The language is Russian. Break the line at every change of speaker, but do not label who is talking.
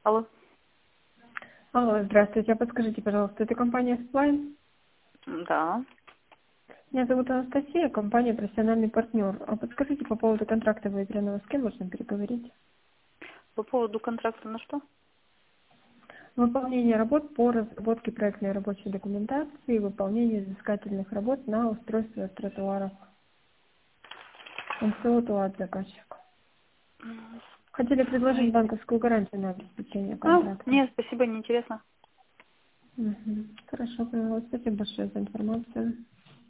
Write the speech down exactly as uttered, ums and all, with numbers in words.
Алло.
Алло, здравствуйте. А подскажите, пожалуйста, это компания Splime?
Да.
Меня зовут Анастасия, компания «Профессиональный партнер». А подскажите по поводу контракта ветряного, с кем можно переговорить?
По поводу контракта на что?
Выполнение работ по разработке проектной рабочей документации и выполнение взыскательных работ на устройстве тротуаров. МСО от заказчика. Хотели предложить банковскую гарантию на обеспечение
А,
контракта.
нет, спасибо, неинтересно.
Мгм. Хорошо, поняла. Спасибо большое за информацию.